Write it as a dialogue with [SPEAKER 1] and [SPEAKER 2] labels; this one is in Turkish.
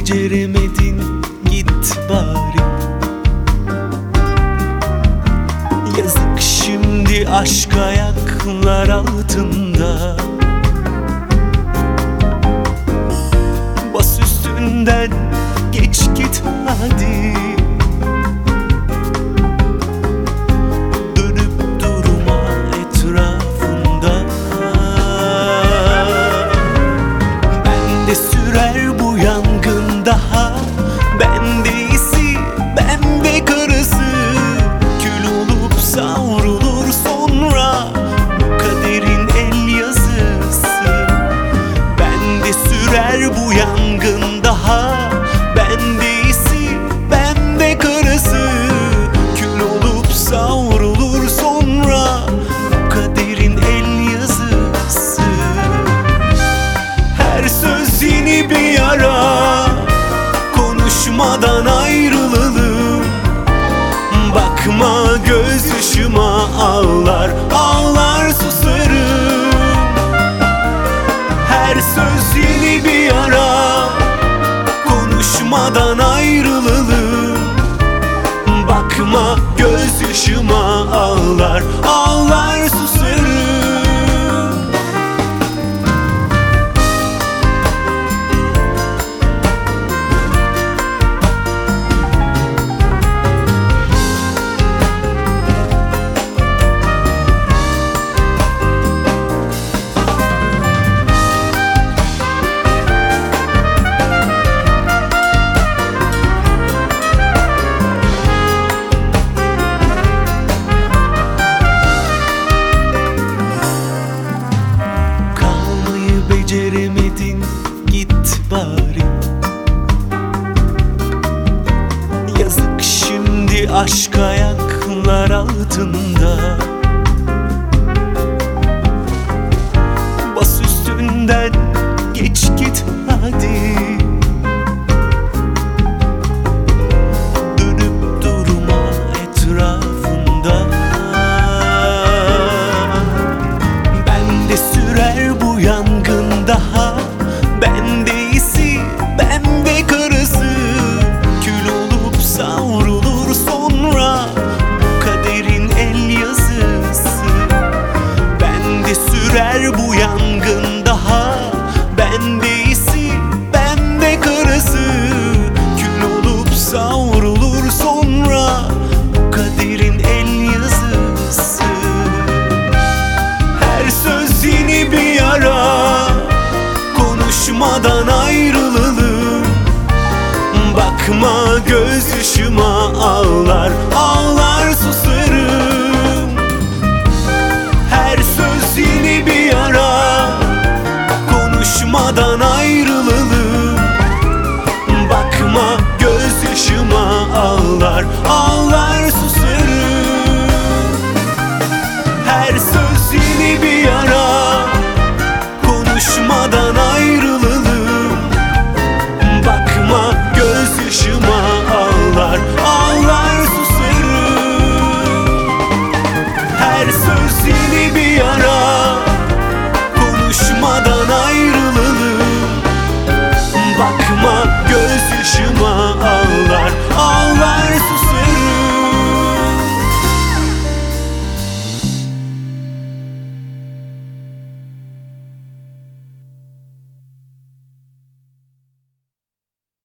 [SPEAKER 1] beceremedin, git bari. Yazık şimdi aşk ayaklar altında. Bas üstünden, geç git hadi. Dönüp durma etrafında. Bende sürer bu yangın daha. Bendeyisi, bende karısı. Kül olup savrulur sonra bu kaderin el yazısı. Bende sürer bu yangın daha. Bendeyisi, bende karısı. Kül olup savrulur sonra bu kaderin el yazısı. Her söz yeni bir yara, konuşmadan ayrılalım. Bakma gözyaşıma, ağlar ağlar susarım. Her söz yeni bir yara, konuşmadan ayrılalım. Bakma gözyaşıma, ağlar ağlar susarım. Beceremedin, git bari. Yazık şimdi aşk ayaklar altında. Bas üstünden, geç git hadi. Dönüp durma etrafında. Bende sürer bu yangın daha. Bendeyisi, bende karısı. Kül olup savrulur sonra bu kaderin el yazısı. Bende sürer bu yangın daha. Bendeyisi, bende karısı. Kül olup savrulur sonra bu kaderin el yazısı. Her söz yeni bir yara, konuşmadan ayrılalım. Bakma gözyaşıma, ağlar ağlar susarım. Her söz yeni bir yara, konuşmadan ayrılalım. Bakma gözyaşıma, ağlar ağlar susarım. Her söz yeni bir yara, konuşmadan ayrılalım. Bakma gözyaşıma, ağlar ağlar susarım. Her söz yeni bir yara, konuşmadan ayrılalım. Bakma gözyaşıma,